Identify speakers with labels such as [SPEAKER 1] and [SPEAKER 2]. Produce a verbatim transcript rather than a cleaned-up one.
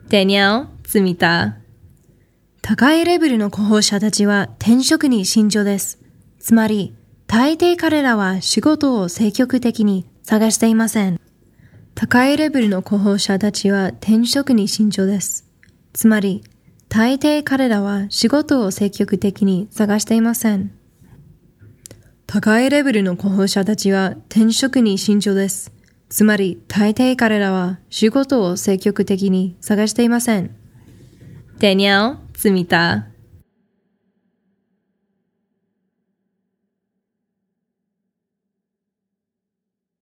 [SPEAKER 1] Danielle, 積みた。
[SPEAKER 2] 高いレベルの候補者たちは転職に慎重です。つまり、大抵彼らは仕事を積極的に探していません。高いレベルの候補者たちは転職に慎重です。つまり、大抵彼らは仕事を積極的に探していません。高いレベルの候補者たちは転職に慎重です。つまり、大抵彼らは仕事を積極的に探していません。
[SPEAKER 1] Danielle, 積みた。